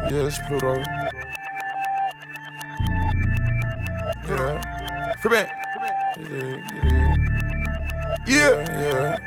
Yeah, it's Pluto. Yeah. Free back. Yeah.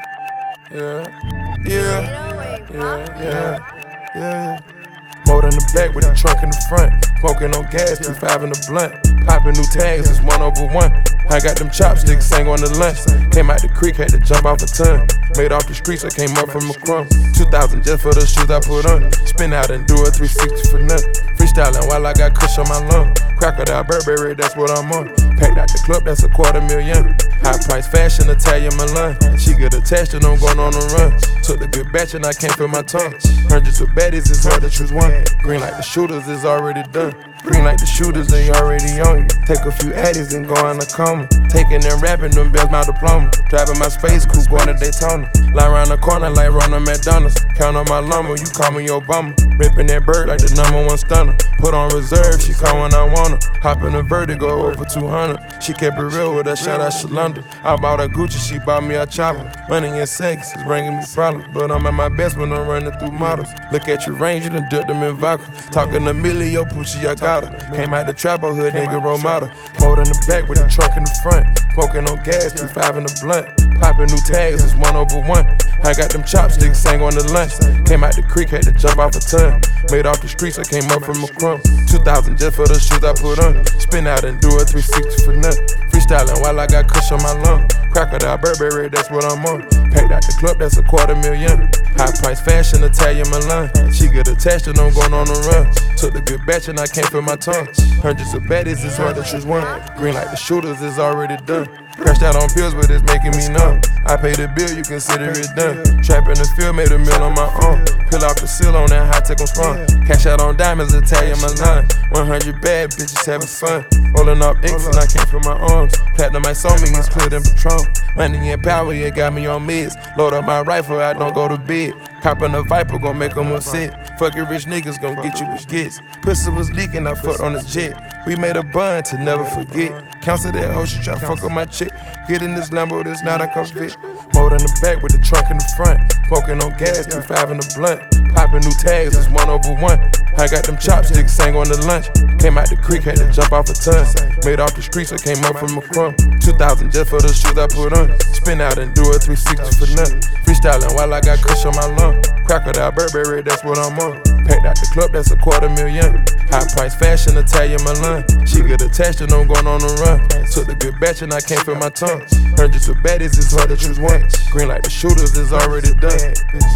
Yeah. More in the back with the trunk in the front. Smoking on gas, 2.5 in the blunt. Popping new tags, it's 1/1. I got them chopsticks, sang on the lunch. Came out the creek, had to jump off a ton. Made off the streets, I came up from a crumb. 2,000 just for the shoes I put on. Spin out and do a 360 for nothing. Freestyling while I got kush on my lung. Crocodile Burberry, that's what I'm on. Packed out the club, that's $250,000. High price fashion, Italian Milan. She get attached and I'm going on the run. Took the good batch and I can't feel my tongue. Hundreds of baddies, it's hard to choose one. Green like the shooters, is already done. Green like the shooters, they already on you. Take a few addies and go in a coma. Taking and rapping, them bills my diploma. Driving my space coupe, going to Daytona. Lie around the corner like Ronald McDonald's. Count on my lumber, you call me Obama. Ripping that bird like the #1 stunner. Put on reserve, she call when I want her. Hop in a Vertigo over 200. She kept it real with her, shout out Shalonda. I bought her Gucci, she bought me a chopper. Money and sex is bringing me problems, but I'm at my best when I'm running through models. Look at your range, you done dipped them in vodka. Talking a million, Poochie, I got her. Came out the trap, hood nigga, role model. More in the back with the trunk in the front. Smoking on gas, 2.5 in the blunt. Popping new tags, it's 1/1. I got them chopsticks, sang on the lunch. Came out the creek, had to jump off a ton. Made off the streets, I came up from a crumb. 2,000 just for the shoes I put on. Spin out and do a 360 for nothing. Freestyling while I got kush on my lung. Crocodile Burberry, that's what I'm on. Packed out the club, that's $250,000. High price fashion, Italian Milan. She get attached and I'm going on the run. Took the good batch and I can't feel my tongue. Hundreds of baddies, it's hard to choose one. Green like the shooters, is already done. Crashed out on pills, but it's making me numb. I paid the bill, you consider it done. Trap in the field, made a meal on my own. Peel off the seal on that high tech on spawn. Cash out on diamonds, Italian Milan. 100 bad bitches having fun. Rolling off inks and I can't feel my arms. Platinum ice on me, it's clear than Patron. Money and power, it got me on meds. Load up my rifle, I don't go to bed. Coppin' a Viper, gon' make them upset. Fucking rich niggas gon' get you with gets. Pussy was leaking, I fucked on his jet. We made a bun to never forget. Cancel that hoe, she try fuck on my chick. Get in this Lambo, this not a convict. More in the back with the trunk in the front. Smoking on gas, 2.5 in the blunt. Popping new tags, it's 1/1. I got them chopsticks, sang on the lunch. Came out the creek, had to jump off a ton. Made off the streets, I came up from a crumb. 2,000 just for the shoes I put on. Spin out and do a 360 for nothing. Freestyling while I got kush on my lung. Crocodile Burberry, that's what I'm on. Packed out the club, that's $250,000. High price fashion, Italian Milan. She get attached and I'm going on the run. Took the good batch and I can't feel my tongue. Hundreds of baddies, it's hard to choose one. Green like the shooters, is already done.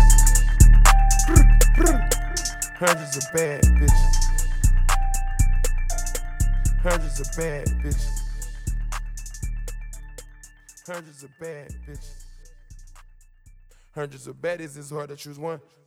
Hundreds of bad bitches. Hundreds of bad bitches. Hundreds of bad bitches. Hundreds of baddies, it's hard to choose one.